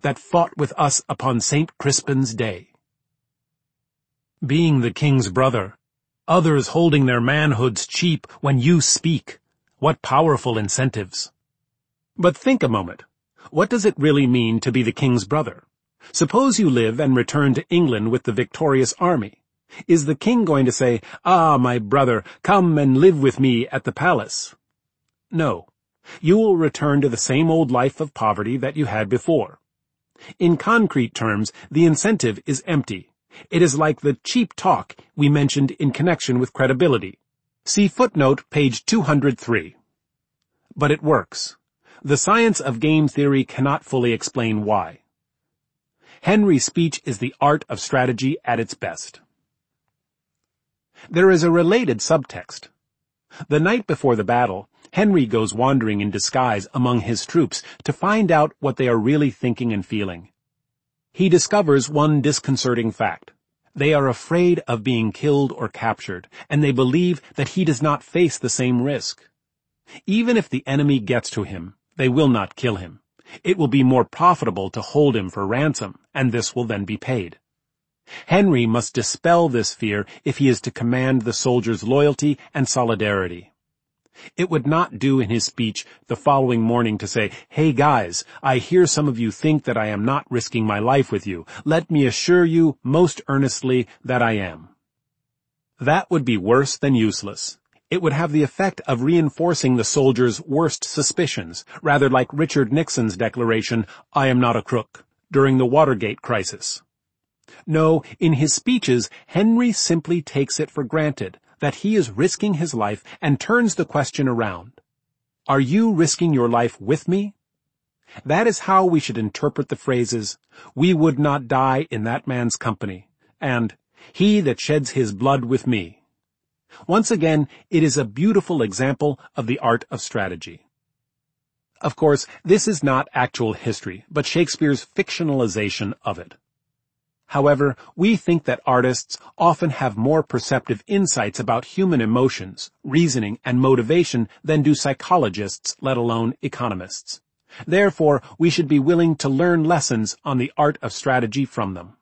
that fought with us upon St. Crispin's day. Being the king's brother, others holding their manhoods cheap when you speak, what powerful incentives. But think a moment. What does it really mean to be the king's brother? Suppose you live and return to England with the victorious army. Is the king going to say, "Ah, my brother, come and live with me at the palace"? No. You will return to the same old life of poverty that you had before. In concrete terms, the incentive is empty. It is like the cheap talk we mentioned in connection with credibility. See footnote page 203. But it works. The science of game theory cannot fully explain why. Henry's speech is the art of strategy at its best. There is a related subtext. The night before the battle, Henry goes wandering in disguise among his troops to find out what they are really thinking and feeling. He discovers one disconcerting fact. They are afraid of being killed or captured, and they believe that he does not face the same risk. Even if the enemy gets to him, they will not kill him. It will be more profitable to hold him for ransom, and this will then be paid. Henry must dispel this fear if he is to command the soldiers' loyalty and solidarity. It would not do in his speech the following morning to say, "Hey guys, I hear some of you think that I am not risking my life with you. Let me assure you most earnestly that I am." That would be worse than useless. It would have the effect of reinforcing the soldiers' worst suspicions, rather like Richard Nixon's declaration, "I am not a crook," during the Watergate crisis. No, in his speeches, Henry simply takes it for granted that he is risking his life and turns the question around. Are you risking your life with me? That is how we should interpret the phrases, "We would not die in that man's company," and "He that sheds his blood with me." Once again, it is a beautiful example of the art of strategy. Of course, this is not actual history, but Shakespeare's fictionalization of it. However, we think that artists often have more perceptive insights about human emotions, reasoning, and motivation than do psychologists, let alone economists. Therefore, we should be willing to learn lessons on the art of strategy from them.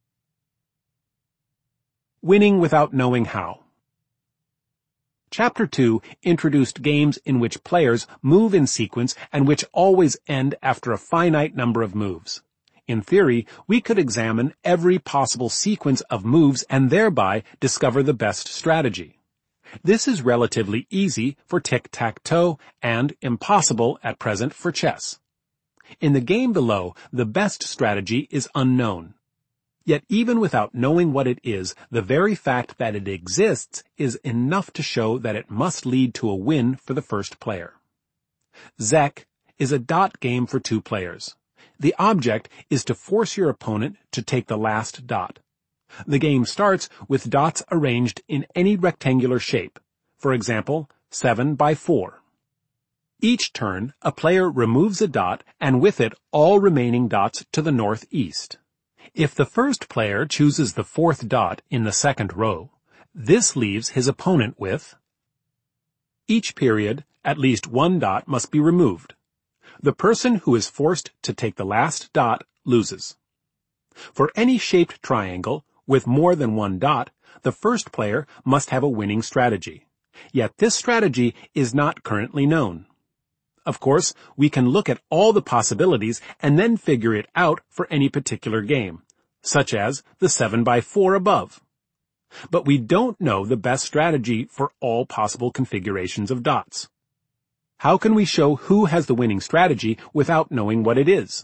Winning without knowing how. Chapter 2 introduced games in which players move in sequence and which always end after a finite number of moves. In theory, we could examine every possible sequence of moves and thereby discover the best strategy. This is relatively easy for tic-tac-toe and impossible at present for chess. In the game below, the best strategy is unknown. Yet even without knowing what it is, the very fact that it exists is enough to show that it must lead to a win for the first player. Zek is a dot game for two players. The object is to force your opponent to take the last dot. The game starts with dots arranged in any rectangular shape, for example, 7 by 4. Each turn, a player removes a dot and with it all remaining dots to the northeast. If the first player chooses the fourth dot in the second row, this leaves his opponent with each period, at least one dot must be removed. The person who is forced to take the last dot loses. For any shaped triangle with more than one dot, the first player must have a winning strategy. Yet this strategy is not currently known. Of course, we can look at all the possibilities and then figure it out for any particular game, such as the 7 by 4 above. But we don't know the best strategy for all possible configurations of dots. How can we show who has the winning strategy without knowing what it is?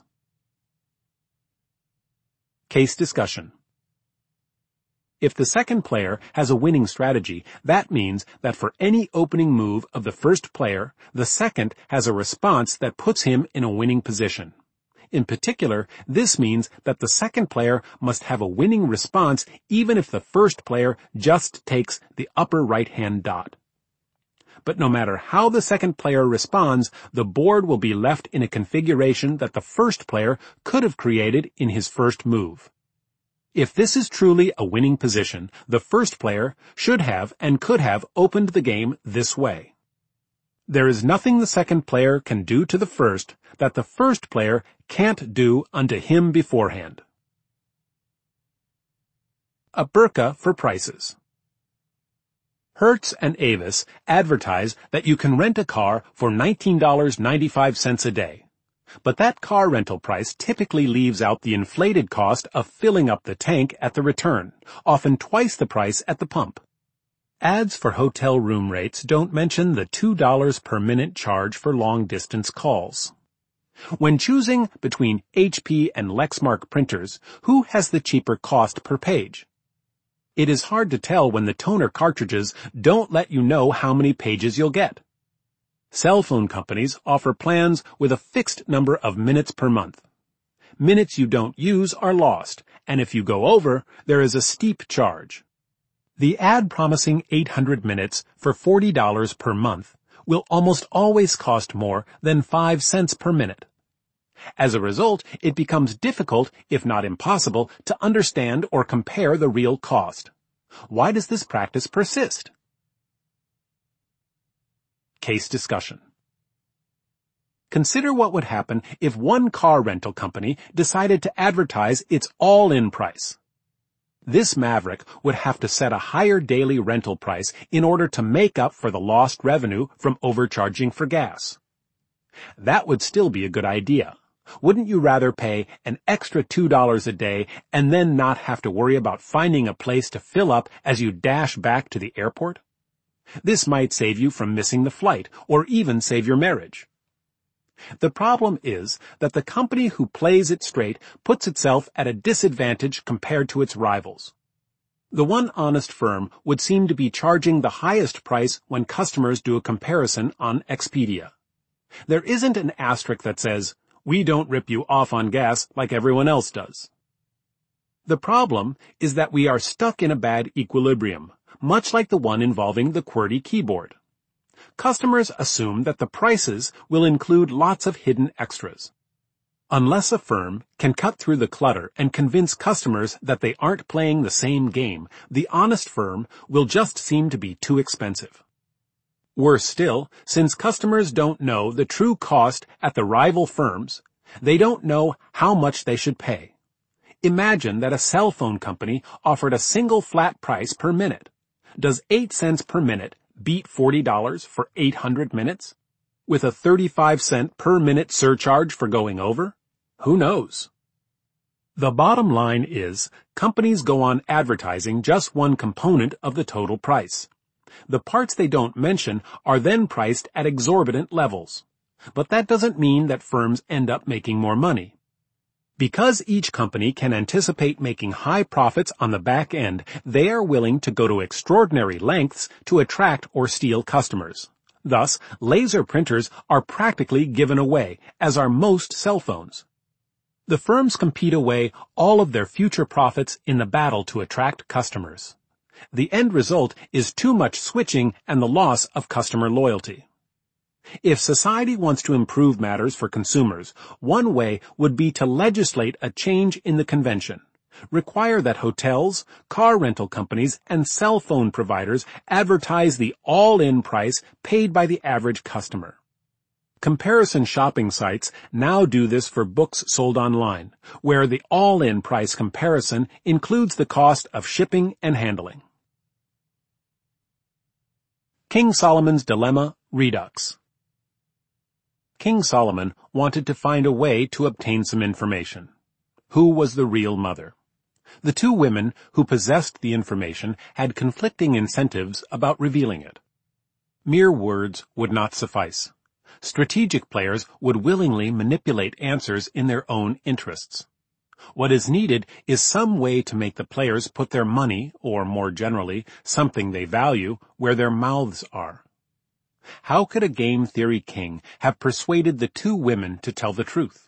Case discussion. If the second player has a winning strategy, that means that for any opening move of the first player, the second has a response that puts him in a winning position. In particular, this means that the second player must have a winning response even if the first player just takes the upper right-hand dot. But no matter how the second player responds, the board will be left in a configuration that the first player could have created in his first move. If this is truly a winning position, the first player should have and could have opened the game this way. There is nothing the second player can do to the first that the first player can't do unto him beforehand. A burqa for prices. Hertz and Avis advertise that you can rent a car for $19.95 a day. But that car rental price typically leaves out the inflated cost of filling up the tank at the return, often twice the price at the pump. Ads for hotel room rates don't mention the $2 per minute charge for long-distance calls. When choosing between HP and Lexmark printers, who has the cheaper cost per page? It is hard to tell when the toner cartridges don't let you know how many pages you'll get. Cell phone companies offer plans with a fixed number of minutes per month. Minutes you don't use are lost, and if you go over, there is a steep charge. The ad promising 800 minutes for $40 per month will almost always cost more than 5 cents per minute. As a result, it becomes difficult, if not impossible, to understand or compare the real cost. Why does this practice persist? Case discussion. Consider what would happen if one car rental company decided to advertise its all-in price. This maverick would have to set a higher daily rental price in order to make up for the lost revenue from overcharging for gas. That would still be a good idea. Wouldn't you rather pay an extra $2 a day and then not have to worry about finding a place to fill up as you dash back to the airport? This might save you from missing the flight, or even save your marriage. The problem is that the company who plays it straight puts itself at a disadvantage compared to its rivals. The one honest firm would seem to be charging the highest price when customers do a comparison on Expedia. There isn't an asterisk that says, "We don't rip you off on gas like everyone else does." The problem is that we are stuck in a bad equilibrium, much like the one involving the QWERTY keyboard. Customers assume that the prices will include lots of hidden extras. Unless a firm can cut through the clutter and convince customers that they aren't playing the same game, the honest firm will just seem to be too expensive. Worse still, since customers don't know the true cost at the rival firms, they don't know how much they should pay. Imagine that a cell phone company offered a single flat price per minute. Does 8 cents per minute beat $40 for 800 minutes? With a 35-cent per minute surcharge for going over? Who knows? The bottom line is, companies go on advertising just one component of the total price. The parts they don't mention are then priced at exorbitant levels. But that doesn't mean that firms end up making more money. Because each company can anticipate making high profits on the back end, they are willing to go to extraordinary lengths to attract or steal customers. Thus, laser printers are practically given away, as are most cell phones. The firms compete away all of their future profits in the battle to attract customers. The end result is too much switching and the loss of customer loyalty. If society wants to improve matters for consumers, one way would be to legislate a change in the convention. Require that hotels, car rental companies, and cell phone providers advertise the all-in price paid by the average customer. Comparison shopping sites now do this for books sold online, where the all-in price comparison includes the cost of shipping and handling. King Solomon's Dilemma Redux. King Solomon wanted to find a way to obtain some information. Who was the real mother? The two women who possessed the information had conflicting incentives about revealing it. Mere words would not suffice. Strategic players would willingly manipulate answers in their own interests. What is needed is some way to make the players put their money, or more generally, something they value, where their mouths are. How could a game theory king have persuaded the two women to tell the truth?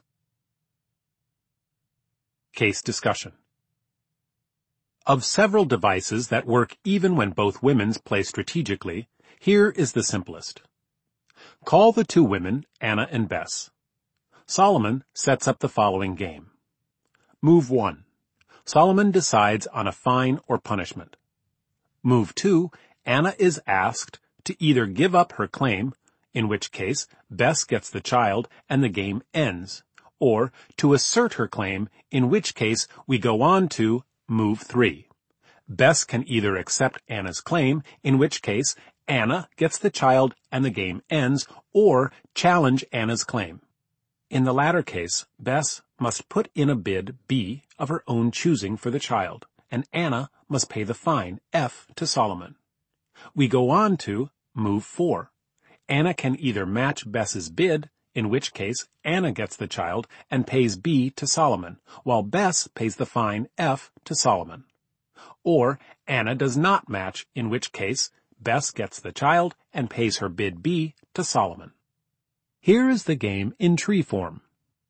Case discussion. Of several devices that work even when both women play strategically, here is the simplest. Call the two women, Anna and Bess. Solomon sets up the following game. Move 1. Solomon decides on a fine or punishment. Move 2. Anna is asked to either give up her claim, in which case Bess gets the child and the game ends, or to assert her claim, in which case we go on to move 3. Bess can either accept Anna's claim, in which case Anna gets the child and the game ends, or challenge Anna's claim. In the latter case, Bess must put in a bid, B, of her own choosing for the child, and Anna must pay the fine, F, to Solomon. We go on to move 4. Anna can either match Bess's bid, in which case Anna gets the child and pays B to Solomon, while Bess pays the fine, F, to Solomon. Or Anna does not match, in which case Bess gets the child and pays her bid B to Solomon. Here is the game in tree form.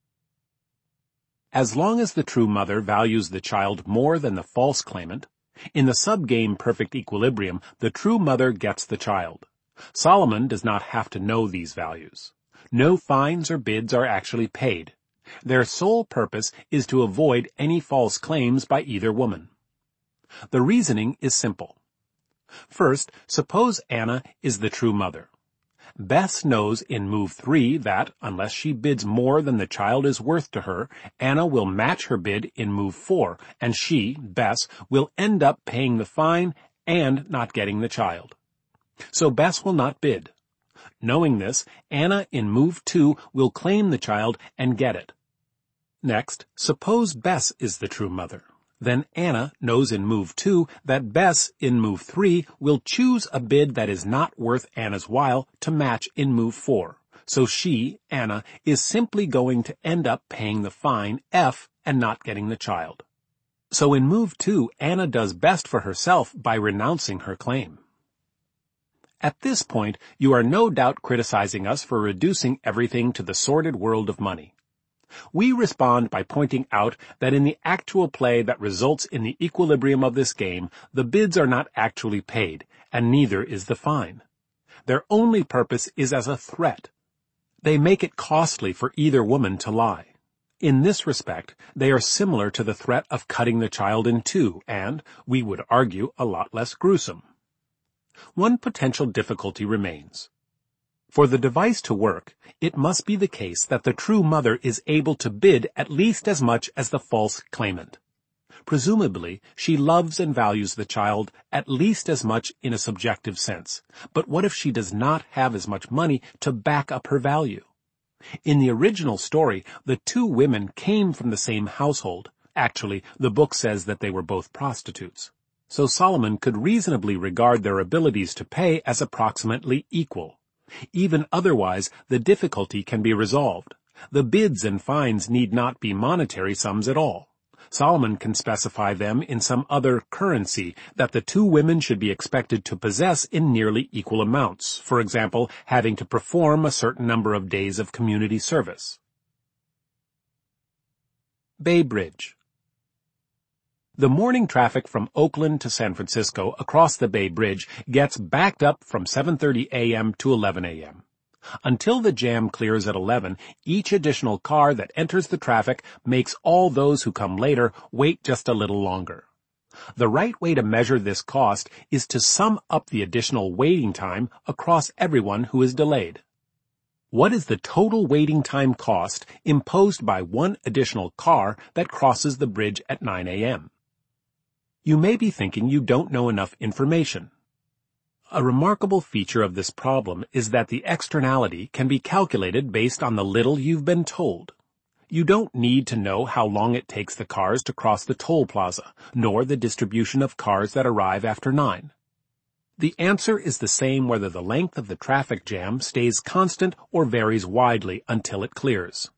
As long as the true mother values the child more than the false claimant, in the subgame perfect equilibrium, the true mother gets the child. Solomon does not have to know these values. No fines or bids are actually paid. Their sole purpose is to avoid any false claims by either woman. The reasoning is simple. First, suppose Anna is the true mother. Bess knows in move 3 that, unless she bids more than the child is worth to her, Anna will match her bid in move 4, and she, Bess, will end up paying the fine and not getting the child. So Bess will not bid. Knowing this, Anna in move 2 will claim the child and get it. Next, suppose Bess is the true mother. Then Anna knows in move 2 that Bess in move 3 will choose a bid that is not worth Anna's while to match in move 4. So she, Anna, is simply going to end up paying the fine, F, and not getting the child. So in move 2, Anna does best for herself by renouncing her claim. At this point, you are no doubt criticizing us for reducing everything to the sordid world of money. We respond by pointing out that in the actual play that results in the equilibrium of this game, the bids are not actually paid, and neither is the fine. Their only purpose is as a threat. They make it costly for either woman to lie. In this respect, they are similar to the threat of cutting the child in two, and, we would argue, a lot less gruesome. One potential difficulty remains. For the device to work, it must be the case that the true mother is able to bid at least as much as the false claimant. Presumably, she loves and values the child at least as much in a subjective sense. But what if she does not have as much money to back up her value? In the original story, the two women came from the same household. Actually, the book says that they were both prostitutes. So Solomon could reasonably regard their abilities to pay as approximately equal. Even otherwise, the difficulty can be resolved. The bids and fines need not be monetary sums at all. Solomon can specify them in some other currency that the two women should be expected to possess in nearly equal amounts, for example, having to perform a certain number of days of community service. Bay Bridge. The morning traffic from Oakland to San Francisco across the Bay Bridge gets backed up from 7:30 a.m. to 11 a.m. Until the jam clears at 11, each additional car that enters the traffic makes all those who come later wait just a little longer. The right way to measure this cost is to sum up the additional waiting time across everyone who is delayed. What is the total waiting time cost imposed by one additional car that crosses the bridge at 9 a.m.? You may be thinking you don't know enough information. A remarkable feature of this problem is that the externality can be calculated based on the little you've been told. You don't need to know how long it takes the cars to cross the toll plaza, nor the distribution of cars that arrive after 9. The answer is the same whether the length of the traffic jam stays constant or varies widely until it clears.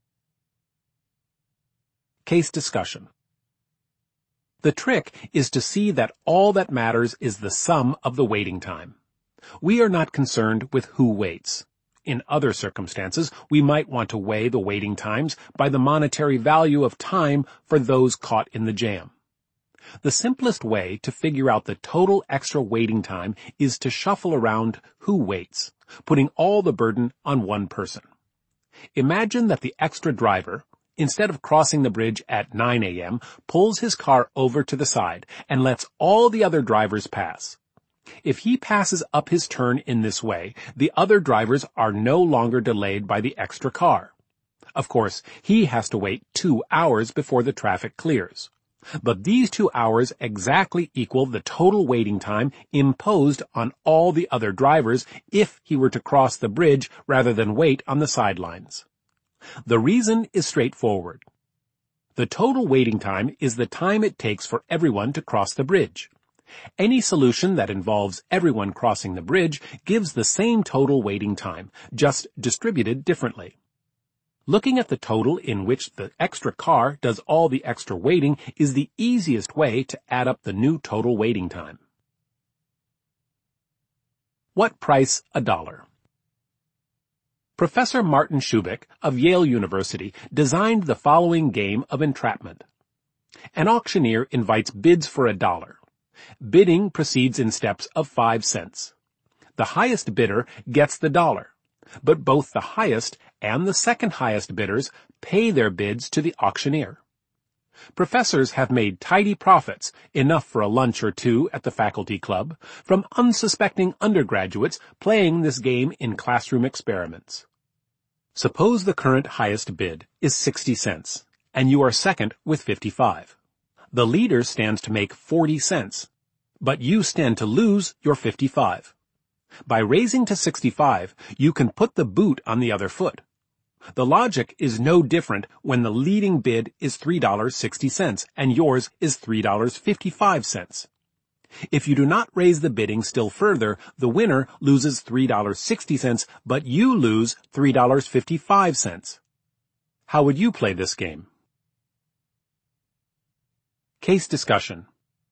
Case discussion. The trick is to see that all that matters is the sum of the waiting time. We are not concerned with who waits. In other circumstances, we might want to weigh the waiting times by the monetary value of time for those caught in the jam. The simplest way to figure out the total extra waiting time is to shuffle around who waits, putting all the burden on one person. Imagine that the extra driver, instead of crossing the bridge at 9 a.m., pulls his car over to the side and lets all the other drivers pass. If he passes up his turn in this way, the other drivers are no longer delayed by the extra car. Of course, he has to wait 2 hours before the traffic clears. But these 2 hours exactly equal the total waiting time imposed on all the other drivers if he were to cross the bridge rather than wait on the sidelines. The reason is straightforward. The total waiting time is the time it takes for everyone to cross the bridge. Any solution that involves everyone crossing the bridge gives the same total waiting time, just distributed differently. Looking at the total in which the extra car does all the extra waiting is the easiest way to add up the new total waiting time. What price $1? Professor Martin Shubik of Yale University designed the following game of entrapment. An auctioneer invites bids for $1. Bidding proceeds in steps of 5 cents. The highest bidder gets the $1, but both the highest and the second highest bidders pay their bids to the auctioneer. Professors have made tidy profits, enough for a lunch or two at the faculty club, from unsuspecting undergraduates playing this game in classroom experiments. Suppose the current highest bid is 60 cents, and you are second with 55. The leader stands to make 40 cents, but you stand to lose your 55. By raising to 65, you can put the boot on the other foot. The logic is no different when the leading bid is $3.60 and yours is $3.55. If you do not raise the bidding still further, the winner loses $3.60, but you lose $3.55. How would you play this game? Case discussion.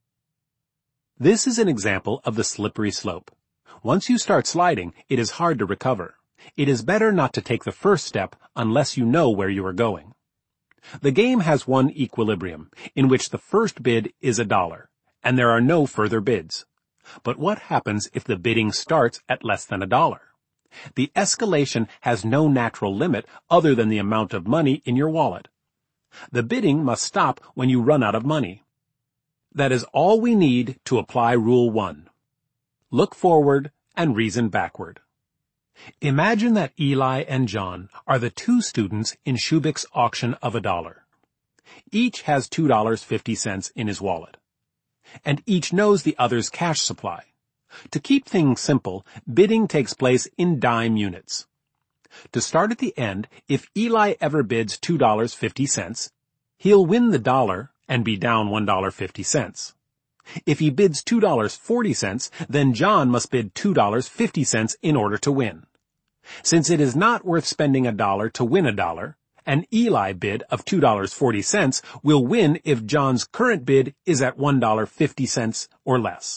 This is an example of the slippery slope. Once you start sliding, it is hard to recover. It is better not to take the first step unless you know where you are going. The game has one equilibrium, in which the first bid is $1, and there are no further bids. But what happens if the bidding starts at less than $1? The escalation has no natural limit other than the amount of money in your wallet. The bidding must stop when you run out of money. That is all we need to apply Rule 1. Look forward and reason backward. Imagine that Eli and John are the two students in Shubik's auction of $1. Each has $2.50 in his wallet, and each knows the other's cash supply. To keep things simple, bidding takes place in dime units. To start at the end, if Eli ever bids $2.50, he'll win the $1 and be down $1.50. If he bids $2.40, then John must bid $2.50 in order to win. Since it is not worth spending $1 to win $1, an Eli bid of $2.40 will win if John's current bid is at $1.50 or less.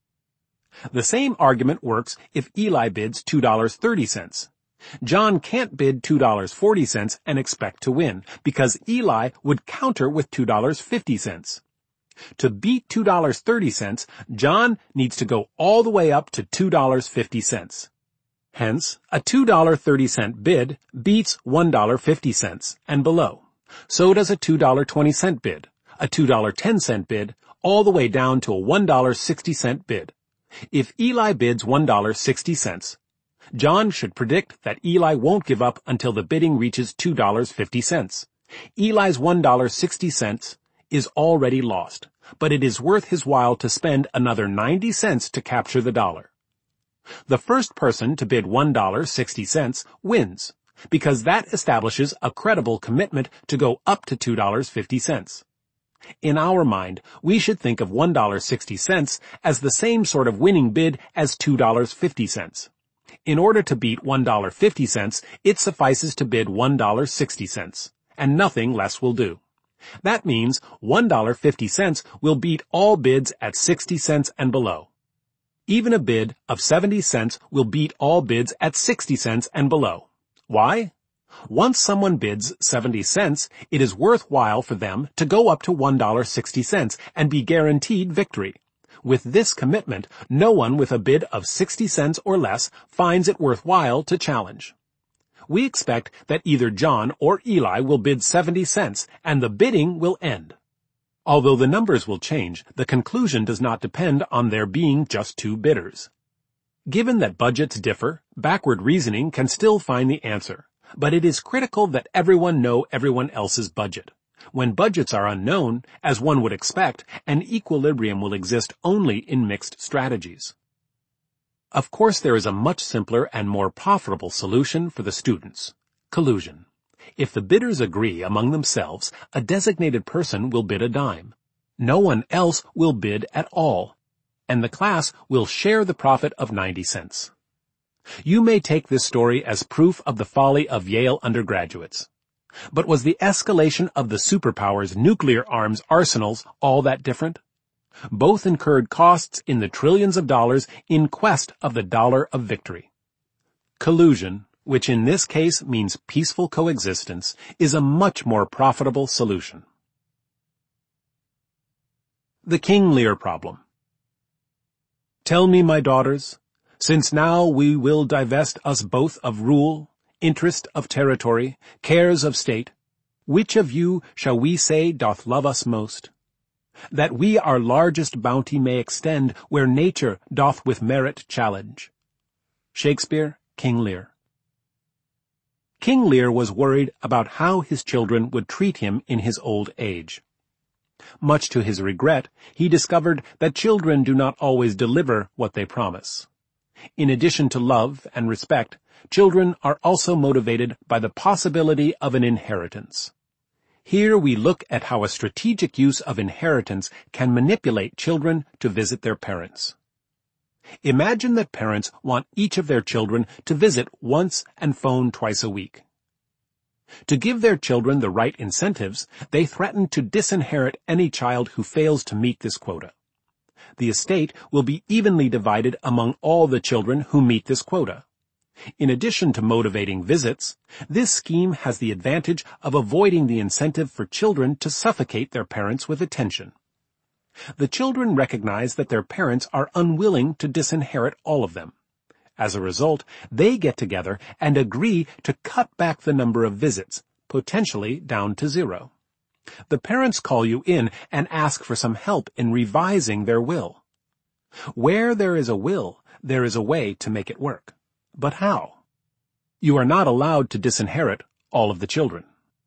The same argument works if Eli bids $2.30. John can't bid $2.40 and expect to win, because Eli would counter with $2.50. To beat $2.30, John needs to go all the way up to $2.50. Hence, a $2.30 bid beats $1.50 and below. So does a $2.20 bid, a $2.10 bid, all the way down to a $1.60 bid. If Eli bids $1.60, John should predict that Eli won't give up until the bidding reaches $2.50. Eli's $1.60 is already lost, but it is worth his while to spend another 90 cents to capture the dollar. The first person to bid $1.60 wins, because that establishes a credible commitment to go up to $2.50. In our mind, we should think of $1.60 as the same sort of winning bid as $2.50. In order to beat $1.50, it suffices to bid $1.60, and nothing less will do. That means $1.50 will beat all bids at 60 cents and below. Even a bid of 70 cents will beat all bids at 60 cents and below. Why? Once someone bids 70 cents, it is worthwhile for them to go up to $1.60 and be guaranteed victory. With this commitment, no one with a bid of 60 cents or less finds it worthwhile to challenge. We expect that either John or Eli will bid 70 cents, and the bidding will end. Although the numbers will change, the conclusion does not depend on there being just two bidders. Given that budgets differ, backward reasoning can still find the answer, but it is critical that everyone know everyone else's budget. When budgets are unknown, as one would expect, an equilibrium will exist only in mixed strategies. Of course, there is a much simpler and more profitable solution for the students: collusion. If the bidders agree among themselves, a designated person will bid a dime. No one else will bid at all, and the class will share the profit of 90 cents. You may take this story as proof of the folly of Yale undergraduates. But was the escalation of the superpowers' nuclear arms arsenals all that different? Both incurred costs in the trillions of dollars in quest of the dollar of victory. Collusion, which in this case means peaceful coexistence, is a much more profitable solution. The King Lear problem. Tell me, my daughters, since now we will divest us both of rule, interest of territory, cares of state, which of you shall we say doth love us most? That we our largest bounty may extend where nature doth with merit challenge. Shakespeare, King Lear. King Lear was worried about how his children would treat him in his old age. Much to his regret, he discovered that children do not always deliver what they promise. In addition to love and respect, children are also motivated by the possibility of an inheritance. Here we look at how a strategic use of inheritance can manipulate children to visit their parents. Imagine that parents want each of their children to visit once and phone twice a week. To give their children the right incentives, they threaten to disinherit any child who fails to meet this quota. The estate will be evenly divided among all the children who meet this quota. In addition to motivating visits, this scheme has the advantage of avoiding the incentive for children to suffocate their parents with attention. The children recognize that their parents are unwilling to disinherit all of them. As a result, they get together and agree to cut back the number of visits, potentially down to 0. The parents call you in and ask for some help in revising their will. Where there is a will, there is a way to make it work. But how? You are not allowed to disinherit all of the children.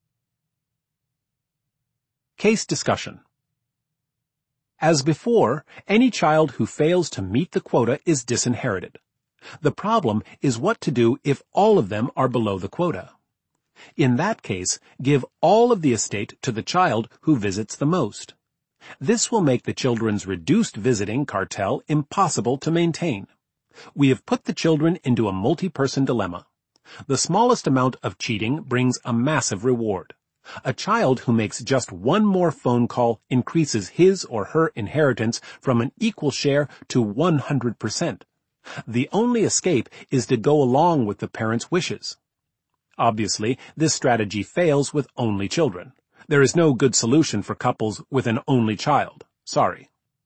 Case discussion. As before, any child who fails to meet the quota is disinherited. The problem is what to do if all of them are below the quota. In that case, give all of the estate to the child who visits the most. This will make the children's reduced visiting cartel impossible to maintain. We have put the children into a multi-person dilemma. The smallest amount of cheating brings a massive reward. A child who makes just one more phone call increases his or her inheritance from an equal share to 100%. The only escape is to go along with the parents' wishes. Obviously, this strategy fails with only children. There is no good solution for couples with an only child. Sorry.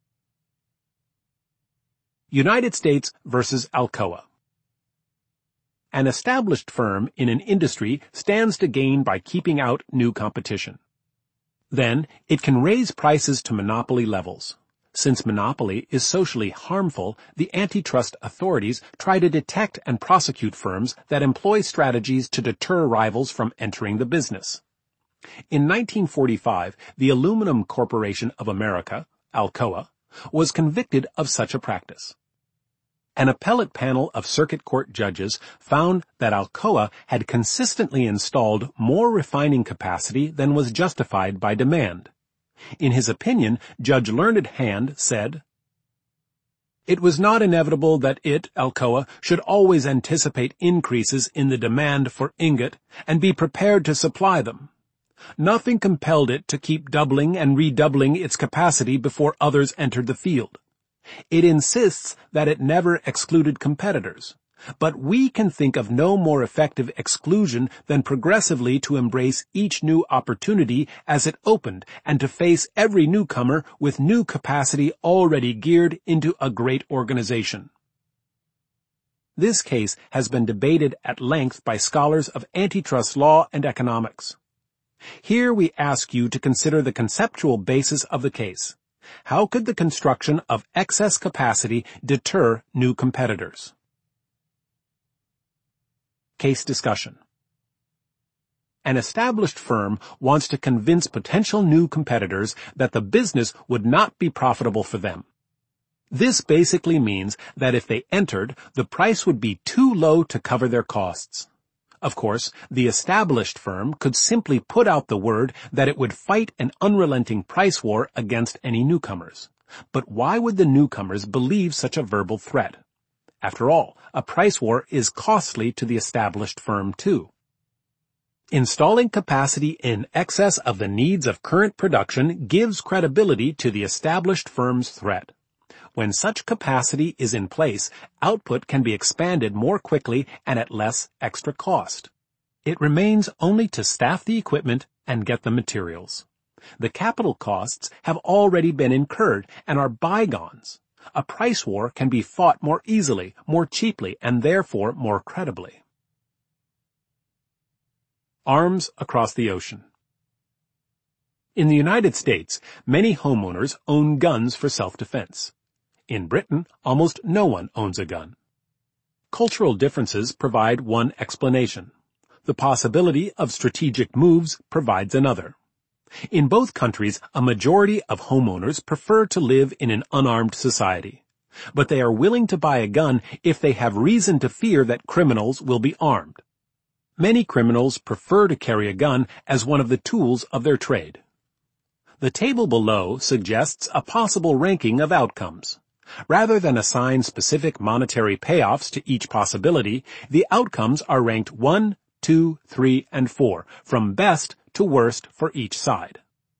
United States versus Alcoa. An established firm in an industry stands to gain by keeping out new competition. Then, it can raise prices to monopoly levels. Since monopoly is socially harmful, the antitrust authorities try to detect and prosecute firms that employ strategies to deter rivals from entering the business. In 1945, the Aluminum Corporation of America, Alcoa, was convicted of such a practice. An appellate panel of circuit court judges found that Alcoa had consistently installed more refining capacity than was justified by demand. In his opinion, Judge Learned Hand said, "It was not inevitable that it, Alcoa, should always anticipate increases in the demand for ingot and be prepared to supply them. Nothing compelled it to keep doubling and redoubling its capacity before others entered the field. It insists that it never excluded competitors. But we can think of no more effective exclusion than progressively to embrace each new opportunity as it opened and to face every newcomer with new capacity already geared into a great organization." This case has been debated at length by scholars of antitrust law and economics. Here we ask you to consider the conceptual basis of the case. How could the construction of excess capacity deter new competitors? Case discussion. An established firm wants to convince potential new competitors that the business would not be profitable for them. This basically means that if they entered, the price would be too low to cover their costs. Of course, the established firm could simply put out the word that it would fight an unrelenting price war against any newcomers. But why would the newcomers believe such a verbal threat? After all, a price war is costly to the established firm too. Installing capacity in excess of the needs of current production gives credibility to the established firm's threat. When such capacity is in place, output can be expanded more quickly and at less extra cost. It remains only to staff the equipment and get the materials. The capital costs have already been incurred and are bygones. A price war can be fought more easily, more cheaply, and therefore more credibly. Arms across the ocean. In the United States, many homeowners own guns for self-defense. In Britain, almost no one owns a gun. Cultural differences provide one explanation. The possibility of strategic moves provides another. In both countries, a majority of homeowners prefer to live in an unarmed society. But they are willing to buy a gun if they have reason to fear that criminals will be armed. Many criminals prefer to carry a gun as one of the tools of their trade. The table below suggests a possible ranking of outcomes. Rather than assign specific monetary payoffs to each possibility, the outcomes are ranked 1, 2, 3, and 4, from best to worst for each side.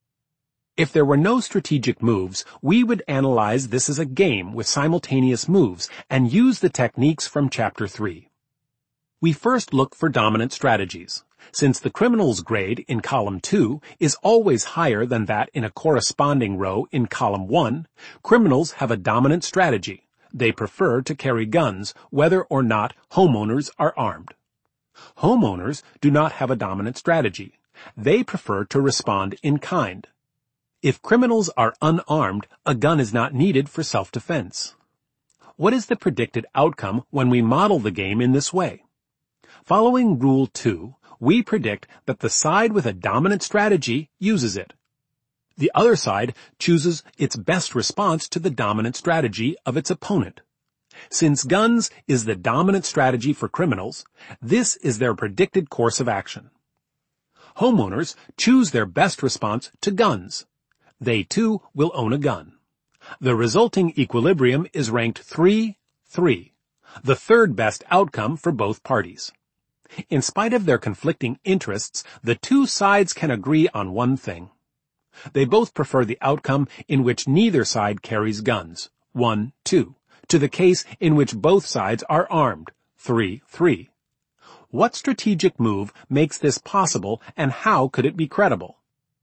If there were no strategic moves, we would analyze this as a game with simultaneous moves and use the techniques from Chapter 3. We first look for dominant strategies. Since the criminal's grade in column 2 is always higher than that in a corresponding row in column 1, criminals have a dominant strategy. They prefer to carry guns, whether or not homeowners are armed. Homeowners do not have a dominant strategy. They prefer to respond in kind. If criminals are unarmed, a gun is not needed for self-defense. What is the predicted outcome when we model the game in this way? Following Rule 2, we predict that the side with a dominant strategy uses it. The other side chooses its best response to the dominant strategy of its opponent. Since guns is the dominant strategy for criminals, this is their predicted course of action. Homeowners choose their best response to guns. They too will own a gun. The resulting equilibrium is ranked 3-3, the third best outcome for both parties. In spite of their conflicting interests, the two sides can agree on one thing. They both prefer the outcome in which neither side carries guns, 1-2, to the case in which both sides are armed, 3-3. What strategic move makes this possible, and how could it be credible?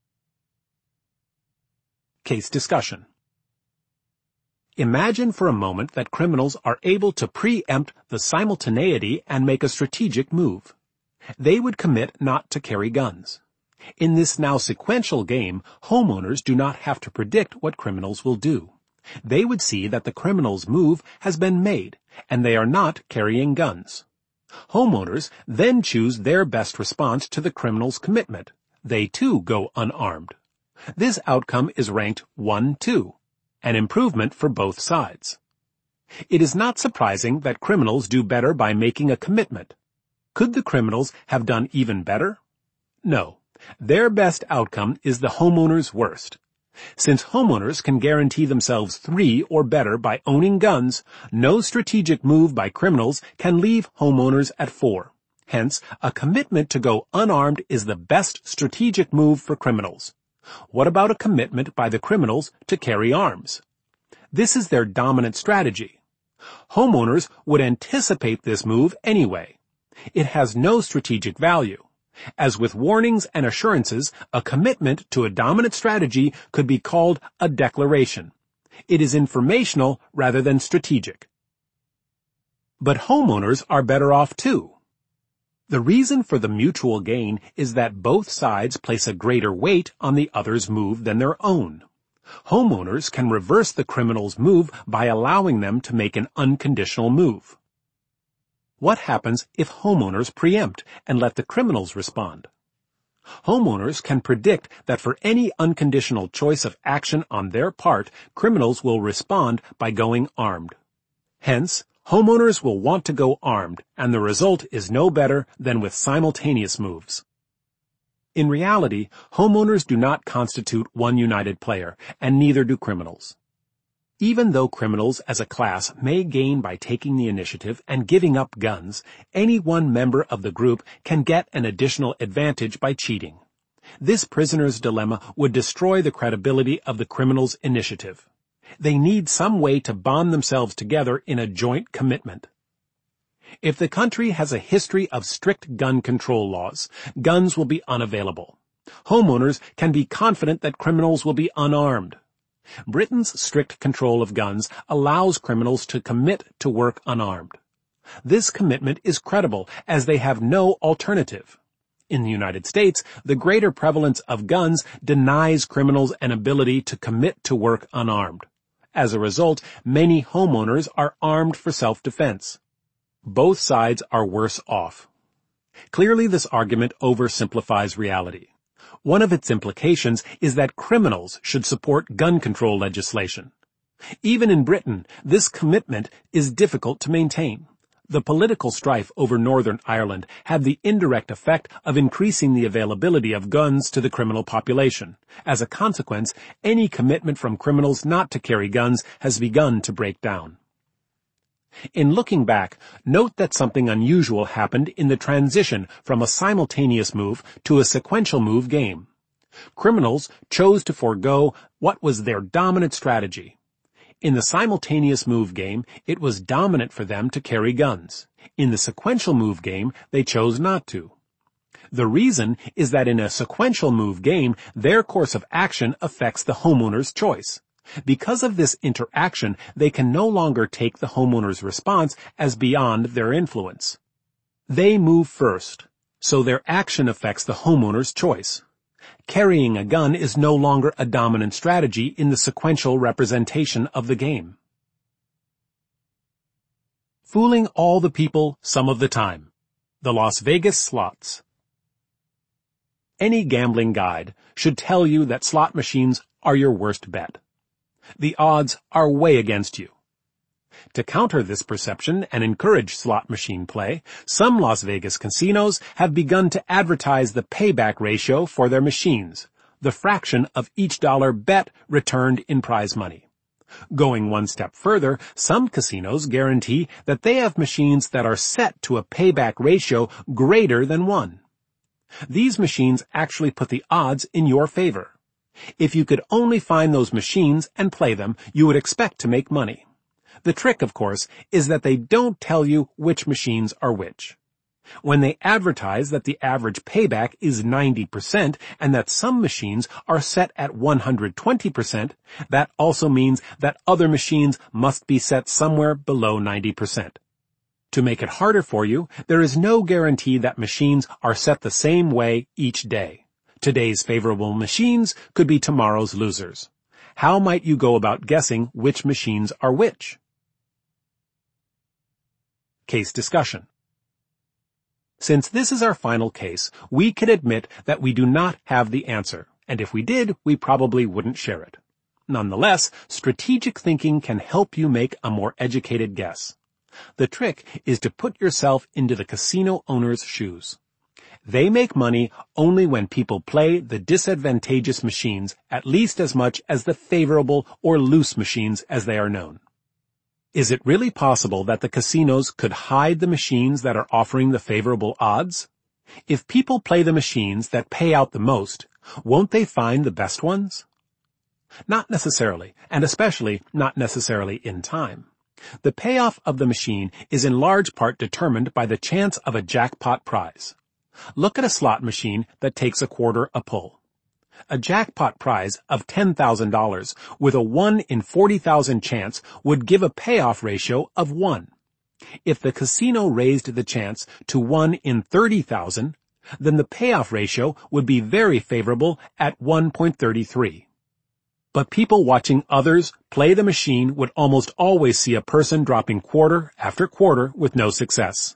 Case discussion. Imagine for a moment that criminals are able to preempt the simultaneity and make a strategic move. They would commit not to carry guns. In this now sequential game, homeowners do not have to predict what criminals will do. They would see that the criminal's move has been made, and they are not carrying guns. Homeowners then choose their best response to the criminal's commitment. They too go unarmed. This outcome is ranked 1-2. An improvement for both sides. It is not surprising that criminals do better by making a commitment. Could the criminals have done even better? No. Their best outcome is the homeowner's worst. Since homeowners can guarantee themselves 3 or better by owning guns, no strategic move by criminals can leave homeowners at 4. Hence, a commitment to go unarmed is the best strategic move for criminals. What about a commitment by the criminals to carry arms? This is their dominant strategy. Homeowners would anticipate this move anyway. It has no strategic value. As with warnings and assurances, a commitment to a dominant strategy could be called a declaration. It is informational rather than strategic. But homeowners are better off too. The reason for the mutual gain is that both sides place a greater weight on the other's move than their own. Homeowners can reverse the criminal's move by allowing them to make an unconditional move. What happens if homeowners preempt and let the criminals respond? Homeowners can predict that for any unconditional choice of action on their part, criminals will respond by going armed. Hence, homeowners will want to go armed, and the result is no better than with simultaneous moves. In reality, homeowners do not constitute one united player, and neither do criminals. Even though criminals as a class may gain by taking the initiative and giving up guns, any one member of the group can get an additional advantage by cheating. This prisoner's dilemma would destroy the credibility of the criminal's initiative. They need some way to bond themselves together in a joint commitment. If the country has a history of strict gun control laws, guns will be unavailable. Homeowners can be confident that criminals will be unarmed. Britain's strict control of guns allows criminals to commit to work unarmed. This commitment is credible as they have no alternative. In the United States, the greater prevalence of guns denies criminals an ability to commit to work unarmed. As a result, many homeowners are armed for self-defense. Both sides are worse off. Clearly, this argument oversimplifies reality. One of its implications is that criminals should support gun control legislation. Even in Britain, this commitment is difficult to maintain. The political strife over Northern Ireland had the indirect effect of increasing the availability of guns to the criminal population. As a consequence, any commitment from criminals not to carry guns has begun to break down. In looking back, note that something unusual happened in the transition from a simultaneous move to a sequential move game. Criminals chose to forego what was their dominant strategy. In the simultaneous move game, it was dominant for them to carry guns. In the sequential move game, they chose not to. The reason is that in a sequential move game, their course of action affects the homeowner's choice. Because of this interaction, they can no longer take the homeowner's response as beyond their influence. They move first, so their action affects the homeowner's choice. Carrying a gun is no longer a dominant strategy in the sequential representation of the game. Fooling all the people some of the time. The Las Vegas Slots. Any gambling guide should tell you that slot machines are your worst bet. The odds are way against you. To counter this perception and encourage slot machine play, some Las Vegas casinos have begun to advertise the payback ratio for their machines, the fraction of each dollar bet returned in prize money. Going one step further, some casinos guarantee that they have machines that are set to a payback ratio greater than 1. These machines actually put the odds in your favor. If you could only find those machines and play them, you would expect to make money. The trick, of course, is that they don't tell you which machines are which. When they advertise that the average payback is 90% and that some machines are set at 120%, that also means that other machines must be set somewhere below 90%. To make it harder for you, there is no guarantee that machines are set the same way each day. Today's favorable machines could be tomorrow's losers. How might you go about guessing which machines are which? Case discussion. Since this is our final case, we can admit that we do not have the answer, and if we did, we probably wouldn't share it. Nonetheless, strategic thinking can help you make a more educated guess. The trick is to put yourself into the casino owner's shoes. They make money only when people play the disadvantageous machines at least as much as the favorable or loose machines as they are known. Is it really possible that the casinos could hide the machines that are offering the favorable odds? If people play the machines that pay out the most, won't they find the best ones? Not necessarily, and especially not necessarily in time. The payoff of the machine is in large part determined by the chance of a jackpot prize. Look at a slot machine that takes a quarter a pull. A jackpot prize of $10,000 with a 1 in 40,000 chance would give a payoff ratio of 1. If the casino raised the chance to 1 in 30,000, then the payoff ratio would be very favorable at 1.33. But people watching others play the machine would almost always see a person dropping quarter after quarter with no success.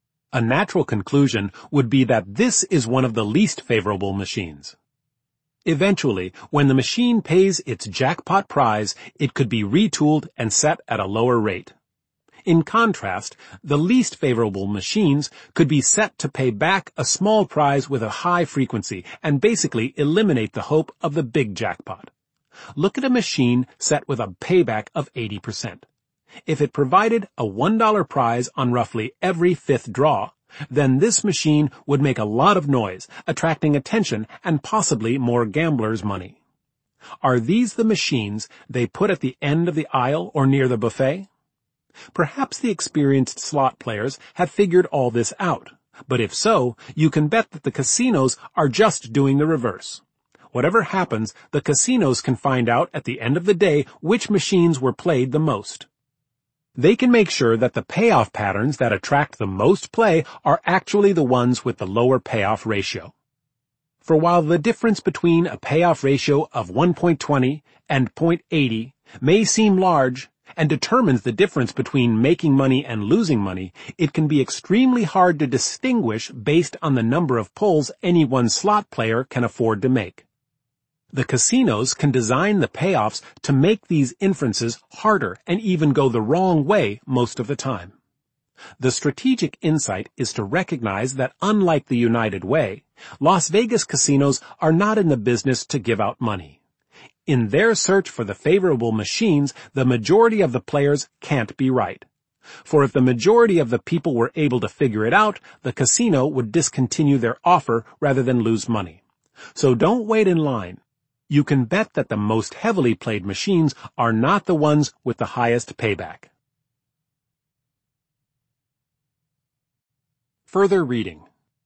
A natural conclusion would be that this is one of the least favorable machines. Eventually, when the machine pays its jackpot prize, it could be retooled and set at a lower rate. In contrast, the least favorable machines could be set to pay back a small prize with a high frequency and basically eliminate the hope of the big jackpot. Look at a machine set with a payback of 80%. If it provided a $1 prize on roughly every fifth draw, then this machine would make a lot of noise, attracting attention and possibly more gamblers' money. Are these the machines they put at the end of the aisle or near the buffet? Perhaps the experienced slot players have figured all this out, but if so, you can bet that the casinos are just doing the reverse. Whatever happens, the casinos can find out at the end of the day which machines were played the most. They can make sure that the payoff patterns that attract the most play are actually the ones with the lower payoff ratio. For while the difference between a payoff ratio of 1.20 and 0.80 may seem large and determines the difference between making money and losing money, it can be extremely hard to distinguish based on the number of pulls any one slot player can afford to make. The casinos can design the payoffs to make these inferences harder and even go the wrong way most of the time. The strategic insight is to recognize that unlike the United Way, Las Vegas casinos are not in the business to give out money. In their search for the favorable machines, the majority of the players can't be right. For if the majority of the people were able to figure it out, the casino would discontinue their offer rather than lose money. So don't wait in line. You can bet that the most heavily played machines are not the ones with the highest payback. Further reading.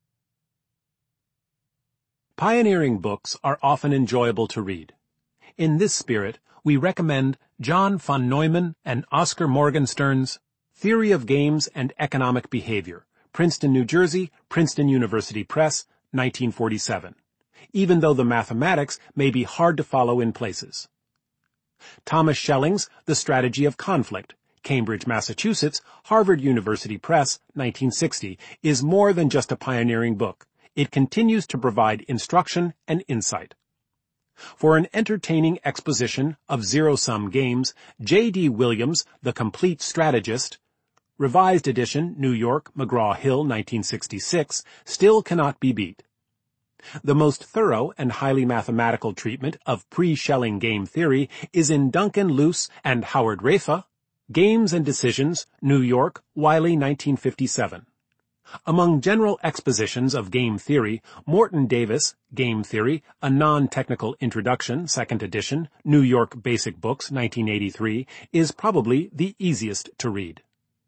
Pioneering books are often enjoyable to read. In this spirit, we recommend John von Neumann and Oscar Morgenstern's Theory of Games and Economic Behavior, Princeton, New Jersey, Princeton University Press, 1947. Even though the mathematics may be hard to follow in places. Thomas Schelling's The Strategy of Conflict, Cambridge, Massachusetts, Harvard University Press, 1960, is more than just a pioneering book. It continues to provide instruction and insight. For an entertaining exposition of zero-sum games, J.D. Williams' The Complete Strategist, Revised Edition, New York, McGraw-Hill, 1966, still cannot be beat. The most thorough and highly mathematical treatment of pre-Schelling game theory is in Duncan Luce and Howard Rafa, Games and Decisions, New York, Wiley, 1957. Among general expositions of game theory, Morton Davis, Game Theory, A Non-Technical Introduction, 2nd edition, New York Basic Books, 1983, is probably the easiest to read.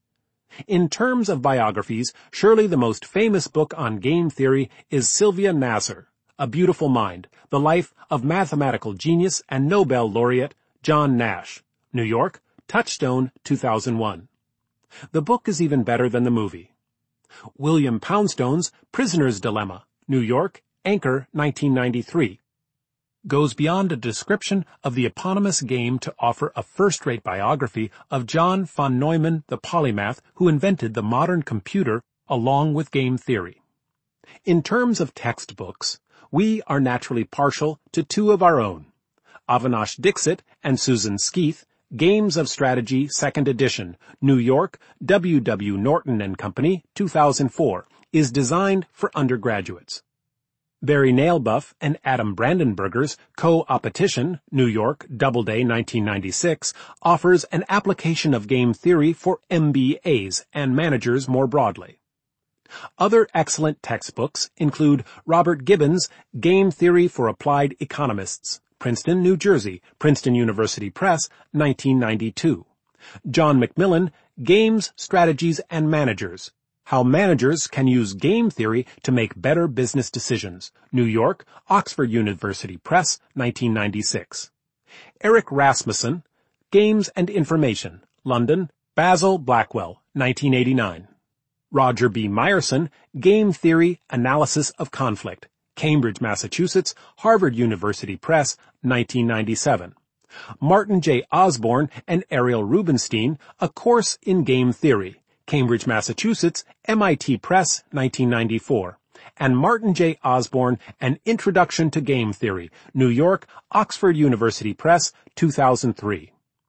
In terms of biographies, surely the most famous book on game theory is Sylvia Nasr, A Beautiful Mind, The Life of Mathematical Genius and Nobel Laureate John Nash, New York, Touchstone, 2001. The book is even better than the movie. William Poundstone's Prisoner's Dilemma, New York, Anchor, 1993. Goes beyond a description of the eponymous game to offer a first-rate biography of John von Neumann, the polymath who invented the modern computer along with game theory. In terms of textbooks, we are naturally partial to two of our own. Avinash Dixit and Susan Skeeth, Games of Strategy, 2nd edition, New York, W. W. Norton and Company, 2004, is designed for undergraduates. Barry Nailbuff and Adam Brandenburger's Co-Opetition, New York, Doubleday, 1996, offers an application of game theory for MBAs and managers more broadly. Other excellent textbooks include Robert Gibbons' Game Theory for Applied Economists, Princeton, New Jersey, Princeton University Press, 1992. John Macmillan, Games, Strategies, and Managers, How Managers Can Use Game Theory to Make Better Business Decisions, New York, Oxford University Press, 1996. Eric Rasmussen, Games and Information, London, Basil Blackwell, 1989. Roger B. Meyerson, Game Theory, Analysis of Conflict, Cambridge, Massachusetts, Harvard University Press, 1997. Martin J. Osborne and Ariel Rubinstein, A Course in Game Theory, Cambridge, Massachusetts, MIT Press, 1994. And Martin J. Osborne, An Introduction to Game Theory, New York, Oxford University Press, 2003.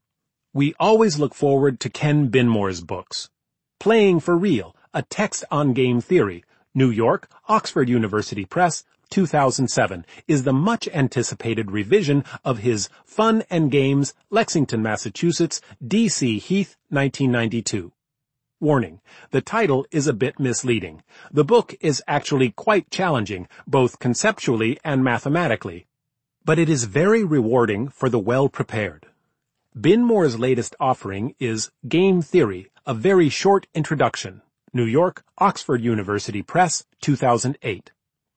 We always look forward to Ken Binmore's books. Playing for Real, A Text on Game Theory, New York, Oxford University Press, 2007, is the much-anticipated revision of his Fun and Games, Lexington, Massachusetts, D.C. Heath, 1992. Warning, the title is a bit misleading. The book is actually quite challenging, both conceptually and mathematically. But it is very rewarding for the well-prepared. Binmore's latest offering is Game Theory, A Very Short Introduction, New York, Oxford University Press, 2008.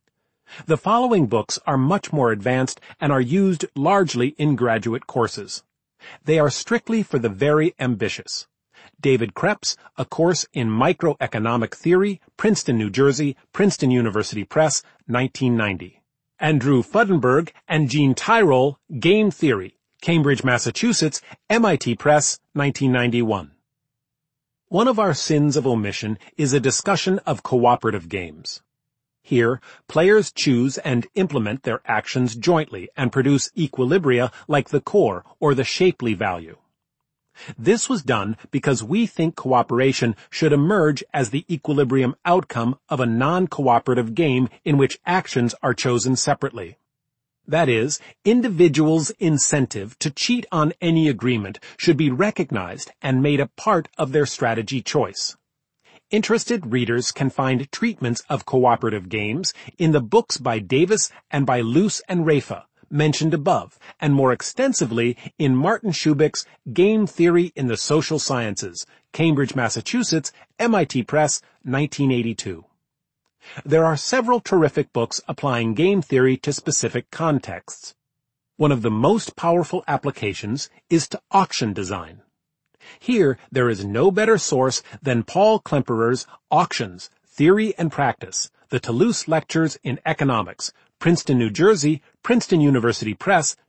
The following books are much more advanced and are used largely in graduate courses. They are strictly for the very ambitious. David Krebs, A Course in Microeconomic Theory, Princeton, New Jersey, Princeton University Press, 1990. Andrew Fudenberg and Gene Tyrol, Game Theory, Cambridge, Massachusetts, MIT Press, 1991. One of our sins of omission is a discussion of cooperative games. Here, players choose and implement their actions jointly and produce equilibria like the core or the Shapley value. This was done because we think cooperation should emerge as the equilibrium outcome of a non-cooperative game in which actions are chosen separately. That is, individuals' incentive to cheat on any agreement should be recognized and made a part of their strategy choice. Interested readers can find treatments of cooperative games in the books by Davis and by Luce and Rafa, mentioned above, and more extensively in Martin Schubich's Game Theory in the Social Sciences, Cambridge, Massachusetts, MIT Press, 1982. There are several terrific books applying game theory to specific contexts. One of the most powerful applications is to auction design. Here, there is no better source than Paul Klemperer's Auctions, Theory and Practice, the Toulouse Lectures in Economics, Princeton, New Jersey, Princeton University Press,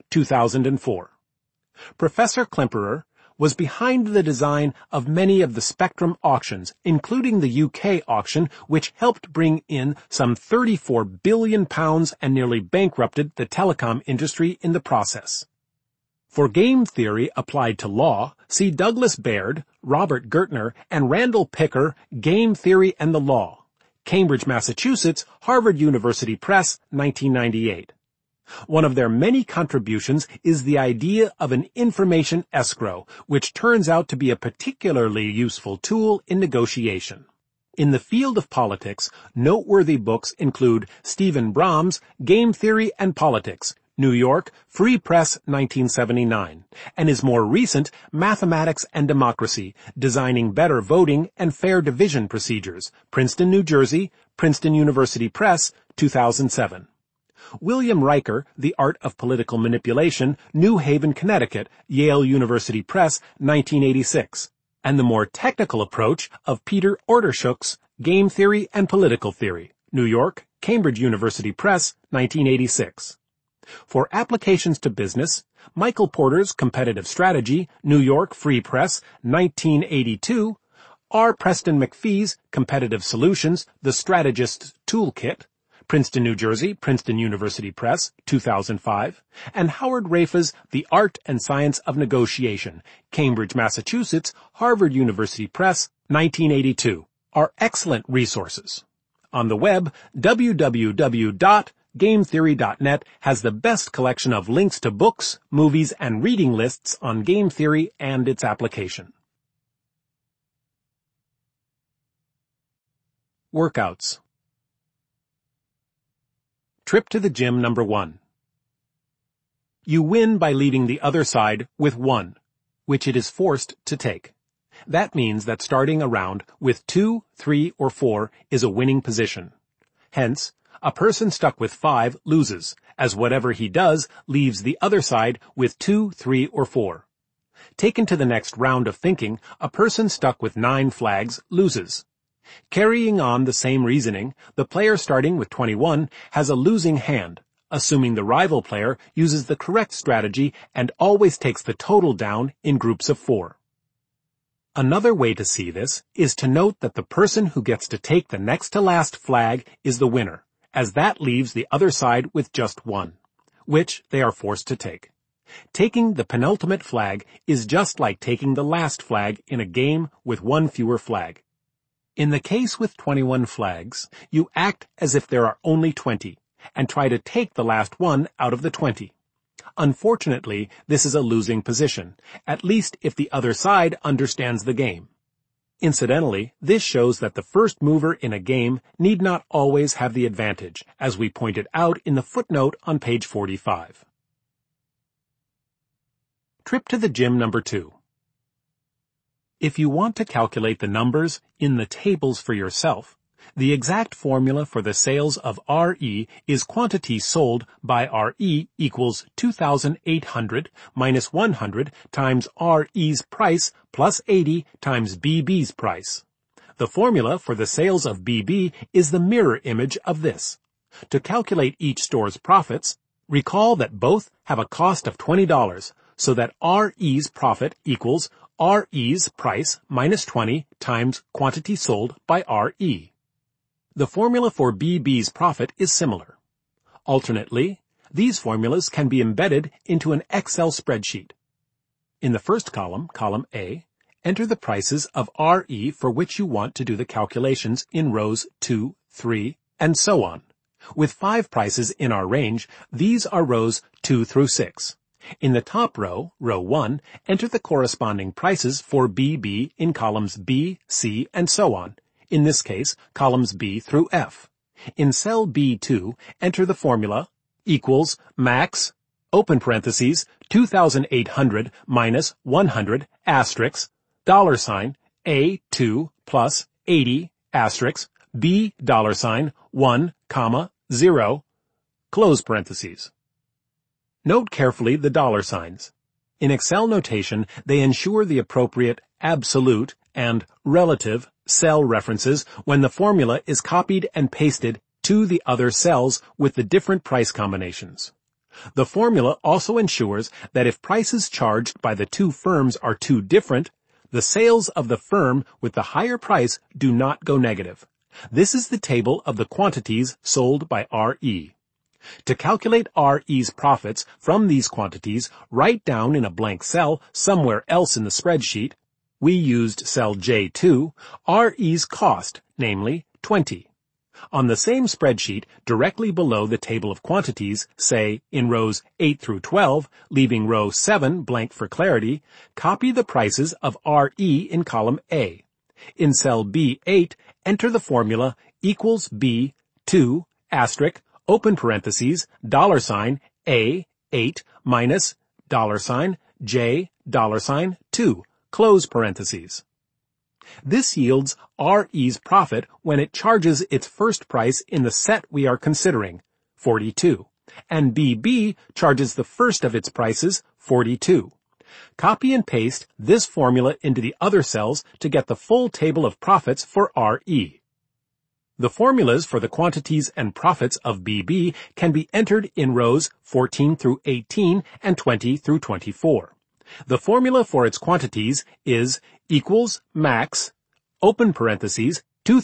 2004. Professor Klemperer was behind the design of many of the Spectrum auctions, including the UK auction, which helped bring in some £34 billion and nearly bankrupted the telecom industry in the process. For game theory applied to law, see Douglas Baird, Robert Gertner, and Randall Picker, Game Theory and the Law, Cambridge, Massachusetts, Harvard University Press, 1998. One of their many contributions is the idea of an information escrow, which turns out to be a particularly useful tool in negotiation. In the field of politics, noteworthy books include Stephen Brahms' Game Theory and Politics, New York, Free Press, 1979, and his more recent Mathematics and Democracy, Designing Better Voting and Fair Division Procedures, Princeton, New Jersey, Princeton University Press, 2007. William Riker, The Art of Political Manipulation, New Haven, Connecticut, Yale University Press, 1986, and the more technical approach of Peter Orderschuk's Game Theory and Political Theory, New York, Cambridge University Press, 1986. For applications to business, Michael Porter's Competitive Strategy, New York Free Press, 1982, R. Preston McPhee's Competitive Solutions, The Strategist's Toolkit, Princeton, New Jersey, Princeton University Press, 2005, and Howard Rafa's The Art and Science of Negotiation, Cambridge, Massachusetts, Harvard University Press, 1982, are excellent resources. On the web, www.gametheory.net has the best collection of links to books, movies, and reading lists on game theory and its application. Workouts. Trip to the gym number 1. You win by leaving the other side with 1, which it is forced to take. That means that starting a round with 2, 3, or 4 is a winning position. Hence, a person stuck with 5 loses, as whatever he does leaves the other side with 2, 3, or 4. Taken to the next round of thinking, a person stuck with 9 flags loses. Carrying on the same reasoning, the player starting with 21 has a losing hand, assuming the rival player uses the correct strategy and always takes the total down in groups of 4. Another way to see this is to note that the person who gets to take the next to last flag is the winner, as that leaves the other side with just 1, which they are forced to take. Taking the penultimate flag is just like taking the last flag in a game with 1 fewer flag. In the case with 21 flags, you act as if there are only 20, and try to take the last one out of the 20. Unfortunately, this is a losing position, at least if the other side understands the game. Incidentally, this shows that the first mover in a game need not always have the advantage, as we pointed out in the footnote on page 45. Trip to the gym number 2. If you want to calculate the numbers in the tables for yourself, the exact formula for the sales of RE is quantity sold by RE equals 2,800 minus 100 times RE's price plus 80 times BB's price. The formula for the sales of BB is the mirror image of this. To calculate each store's profits, recall that both have a cost of $20, so that RE's profit equals RE's price minus 20 times quantity sold by RE. The formula for BB's profit is similar. Alternately, these formulas can be embedded into an Excel spreadsheet. In the first column, column A, enter the prices of RE for which you want to do the calculations in rows 2, 3, and so on. With 5 prices in our range, these are rows 2 through 6. In the top row, row 1, enter the corresponding prices for BB in columns B, C, and so on. In this case, columns B through F. In cell B2, enter the formula equals max, open parentheses, 2,800 minus 100 asterisk, $, A2 plus 80 asterisk, B $, 1, 0, close parentheses. Note carefully the dollar signs. In Excel notation, they ensure the appropriate absolute and relative cell references when the formula is copied and pasted to the other cells with the different price combinations. The formula also ensures that if prices charged by the two firms are too different, the sales of the firm with the higher price do not go negative. This is the table of the quantities sold by RE. To calculate RE's profits from these quantities, write down in a blank cell somewhere else in the spreadsheet, we used cell J2, RE's cost, namely 20. On the same spreadsheet, directly below the table of quantities, say in rows 8 through 12, leaving row 7 blank for clarity, copy the prices of RE in column A. In cell B8, enter the formula equals B2 asterisk open parentheses, $, A8 minus $, J $2, close parentheses. This yields RE's profit when it charges its first price in the set we are considering, 42, and BB charges the first of its prices, 42. Copy and paste this formula into the other cells to get the full table of profits for RE. The formulas for the quantities and profits of BB can be entered in rows 14 through 18 and 20 through 24. The formula for its quantities is equals max, open parentheses,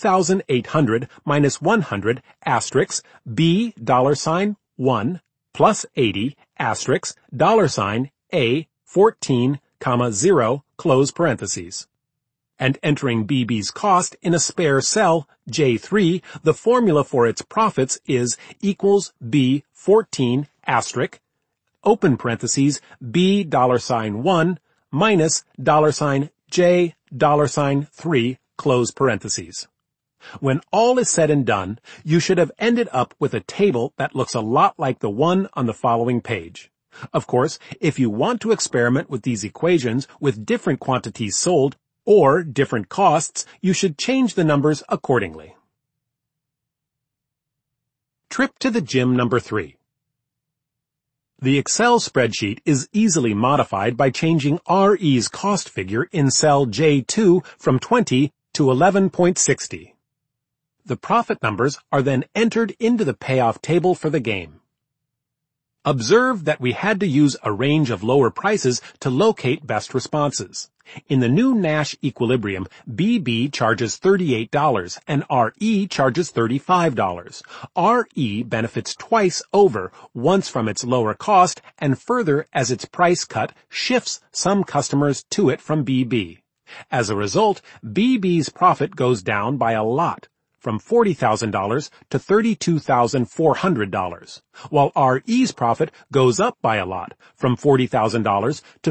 2,800 minus 100 asterisk, B $, 1, plus 80 asterisk, $, A 14, 0, close parentheses. And entering BB's cost in a spare cell, J3, the formula for its profits is equals B 14 asterisk, open parentheses, B $, 1, minus $, J $, 3, close parentheses. When all is said and done, you should have ended up with a table that looks a lot like the one on the following page. Of course, if you want to experiment with these equations with different quantities sold or different costs, you should change the numbers accordingly. Trip to the gym number 3. The Excel spreadsheet is easily modified by changing RE's cost figure in cell J2 from 20 to 11.60. The profit numbers are then entered into the payoff table for the game. Observe that we had to use a range of lower prices to locate best responses. In the new Nash equilibrium, BB charges $38 and RE charges $35. RE benefits twice over, once from its lower cost and further as its price cut shifts some customers to it from BB. As a result, BB's profit goes down by a lot, from $40,000 to $32,400, while RE's profit goes up by a lot, from $40,000 to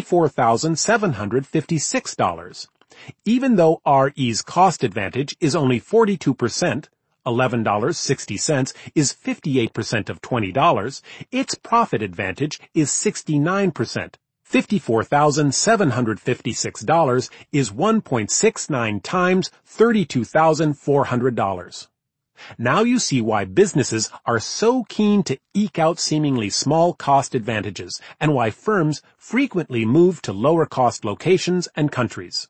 $54,756. Even though RE's cost advantage is only 42%, $11.60 is 58% of $20, its profit advantage is 69%. $54,756 is 1.69 times $32,400. Now you see why businesses are so keen to eke out seemingly small cost advantages and why firms frequently move to lower cost locations and countries.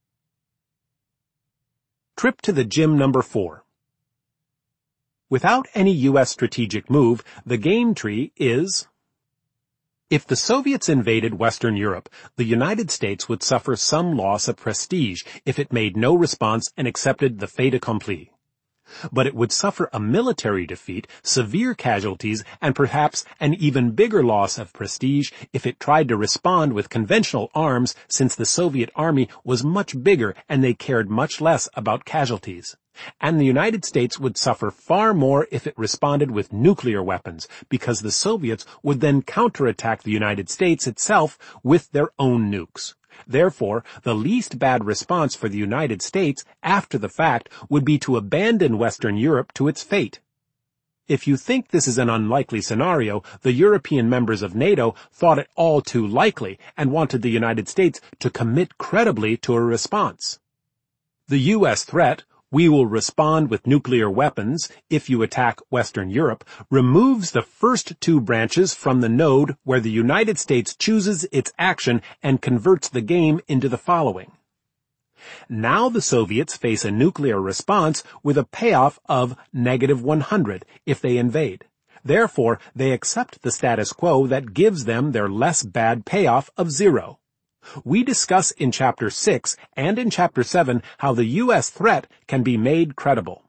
Trip to the gym number 4. Without any U.S. strategic move, the game tree is: if the Soviets invaded Western Europe, the United States would suffer some loss of prestige if it made no response and accepted the fait accompli. But it would suffer a military defeat, severe casualties, and perhaps an even bigger loss of prestige if it tried to respond with conventional arms, since the Soviet army was much bigger and they cared much less about casualties. And the United States would suffer far more if it responded with nuclear weapons, because the Soviets would then counterattack the United States itself with their own nukes. Therefore, the least bad response for the United States after the fact would be to abandon Western Europe to its fate. If you think this is an unlikely scenario, the European members of NATO thought it all too likely and wanted the United States to commit credibly to a response. The U.S. threat, "We will respond with nuclear weapons if you attack Western Europe," removes the first two branches from the node where the United States chooses its action and converts the game into the following. Now the Soviets face a nuclear response with a payoff of -100 if they invade. Therefore, they accept the status quo that gives them their less bad payoff of 0. We discuss in Chapter 6 and in Chapter 7 how the U.S. threat can be made credible.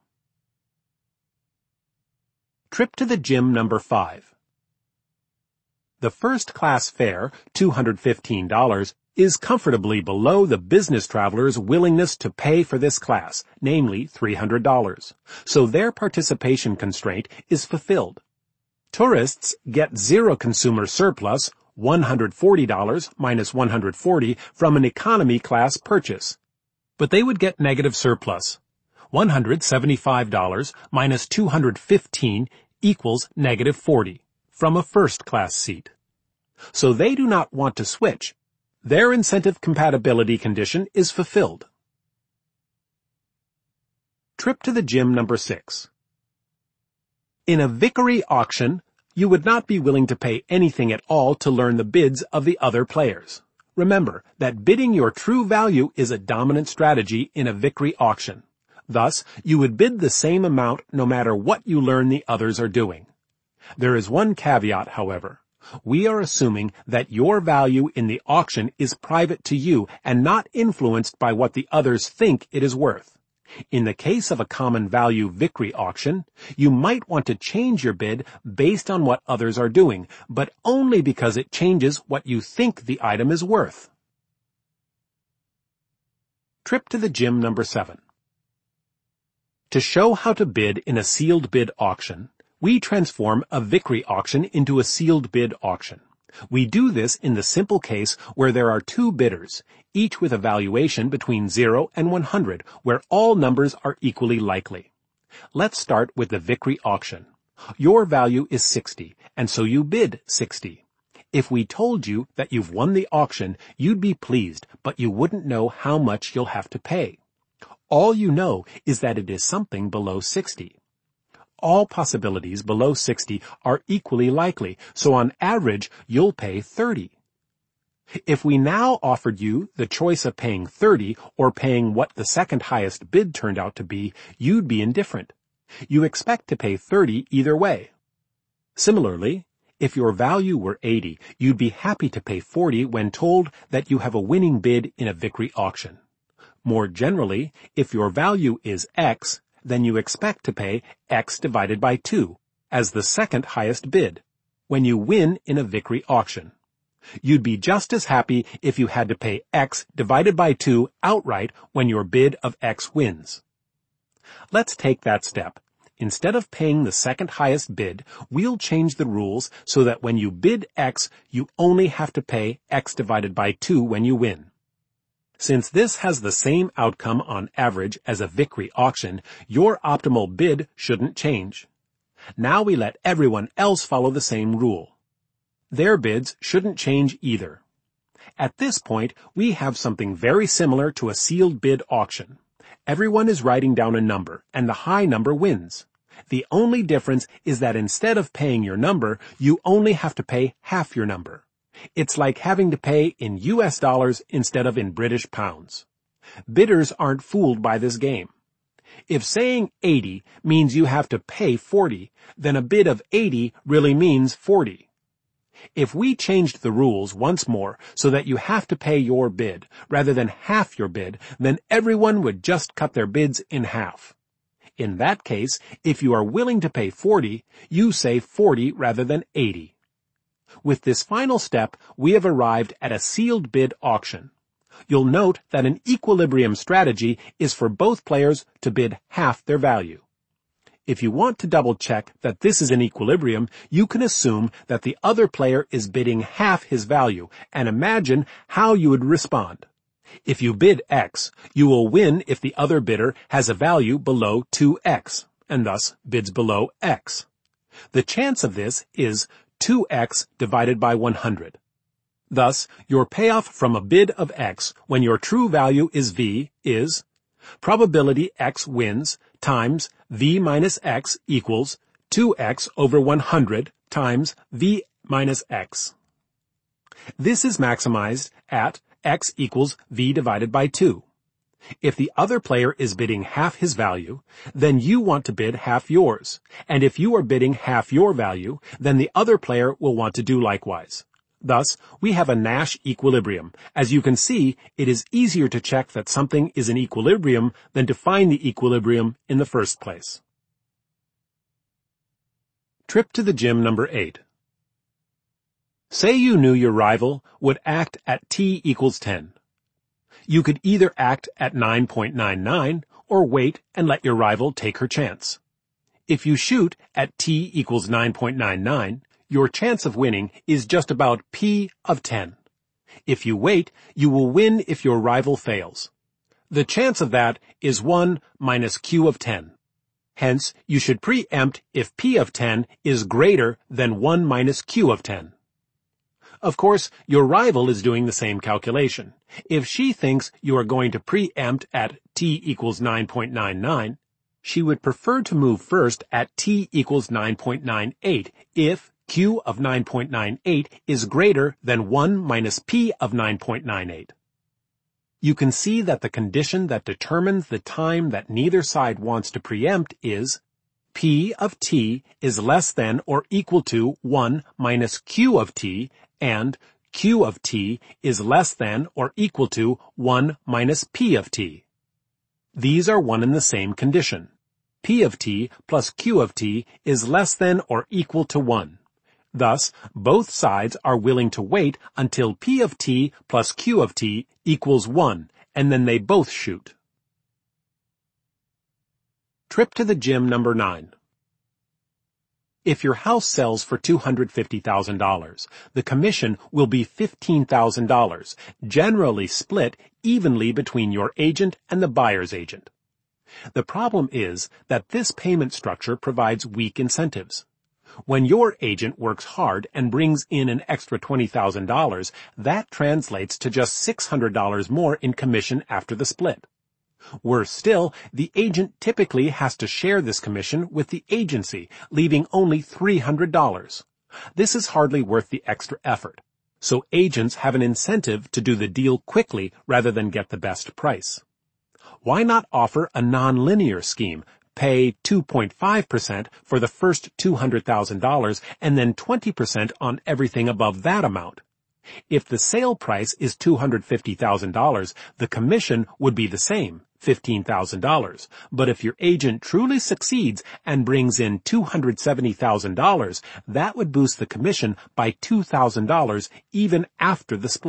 Trip to the gym number 5. The first-class fare, $215, is comfortably below the business traveler's willingness to pay for this class, namely $300. So their participation constraint is fulfilled. Tourists get zero consumer surplus, $140 minus $140 from an economy class purchase. But they would get negative surplus. $175 minus $215 equals -40 from a first class seat. So they do not want to switch. Their incentive compatibility condition is fulfilled. Trip to the gym number 6. In a Vickery auction, you would not be willing to pay anything at all to learn the bids of the other players. Remember that bidding your true value is a dominant strategy in a Vickery auction. Thus, you would bid the same amount no matter what you learn the others are doing. There is one caveat, however. We are assuming that your value in the auction is private to you and not influenced by what the others think it is worth. In the case of a common value Vickery auction, you might want to change your bid based on what others are doing, but only because it changes what you think the item is worth. Trip to the gym number 7. To show how to bid in a sealed bid auction, we transform a Vickery auction into a sealed bid auction. We do this in the simple case where there are two bidders, each with a valuation between 0 and 100, where all numbers are equally likely. Let's start with the Vickery auction. Your value is 60, and so you bid 60. If we told you that you've won the auction, you'd be pleased, but you wouldn't know how much you'll have to pay. All you know is that it is something below 60. all possibilities below 60 are equally likely, so on average, you'll pay 30. If we now offered you the choice of paying 30 or paying what the second highest bid turned out to be, you'd be indifferent. You expect to pay 30 either way. Similarly, if your value were 80, you'd be happy to pay 40 when told that you have a winning bid in a Vickrey auction. More generally, if your value is X, then you expect to pay X divided by 2 as the second highest bid when you win in a Vickrey auction. You'd be just as happy if you had to pay X divided by 2 outright when your bid of X wins. Let's take that step. Instead of paying the second highest bid, we'll change the rules so that when you bid X, you only have to pay X divided by 2 when you win. Since this has the same outcome on average as a Vickrey auction, your optimal bid shouldn't change. Now we let everyone else follow the same rule. Their bids shouldn't change either. At this point, we have something very similar to a sealed bid auction. Everyone is writing down a number, and the high number wins. The only difference is that instead of paying your number, you only have to pay half your number. It's like having to pay in US dollars instead of in British pounds. Bidders aren't fooled by this game. If saying 80 means you have to pay 40, then a bid of 80 really means 40. If we changed the rules once more so that you have to pay your bid rather than half your bid, then everyone would just cut their bids in half. In that case, if you are willing to pay 40, you say 40 rather than 80. With this final step, we have arrived at a sealed bid auction. You'll note that an equilibrium strategy is for both players to bid half their value. If you want to double-check that this is an equilibrium, you can assume that the other player is bidding half his value and imagine how you would respond. If you bid X, you will win if the other bidder has a value below 2X, and thus bids below X. The chance of this is 2X divided by 100. Thus, your payoff from a bid of X when your true value is V is probability X wins times V minus X equals 2X over 100 times V minus X. This is maximized at X equals V divided by 2. If the other player is bidding half his value, then you want to bid half yours. And if you are bidding half your value, then the other player will want to do likewise. Thus, we have a Nash equilibrium. As you can see, it is easier to check that something is an equilibrium than to find the equilibrium in the first place. Trip to the gym number 8. Say you knew your rival would act at t equals 10. You could either act at 9.99 or wait and let your rival take her chance. If you shoot at t equals 9.99, your chance of winning is just about p of 10. If you wait, you will win if your rival fails. The chance of that is 1 minus q of 10. Hence, you should preempt if p of 10 is greater than 1 minus q of 10. Of course, your rival is doing the same calculation. If she thinks you are going to preempt at t equals 9.99, she would prefer to move first at t equals 9.98 if q of 9.98 is greater than 1 minus p of 9.98. You can see that the condition that determines the time that neither side wants to preempt is p of t is less than or equal to 1 minus q of t, and q of t is less than or equal to 1 minus p of t. These are one and the same condition. P of t plus q of t is less than or equal to 1. Thus, both sides are willing to wait until P of t plus Q of t equals 1, and then they both shoot. Trip to the gym number 9. If your house sells for $250,000, the commission will be $15,000, generally split evenly between your agent and the buyer's agent. The problem is that this payment structure provides weak incentives. When your agent works hard and brings in an extra $20,000, that translates to just $600 more in commission after the split. Worse still, the agent typically has to share this commission with the agency, leaving only $300. This is hardly worth the extra effort. So agents have an incentive to do the deal quickly rather than get the best price. Why not offer a nonlinear scheme? Pay 2.5% for the first $200,000 and then 20% on everything above that amount. If the sale price is $250,000, the commission would be the same, $15,000. But if your agent truly succeeds and brings in $270,000, that would boost the commission by $2,000 even after the split.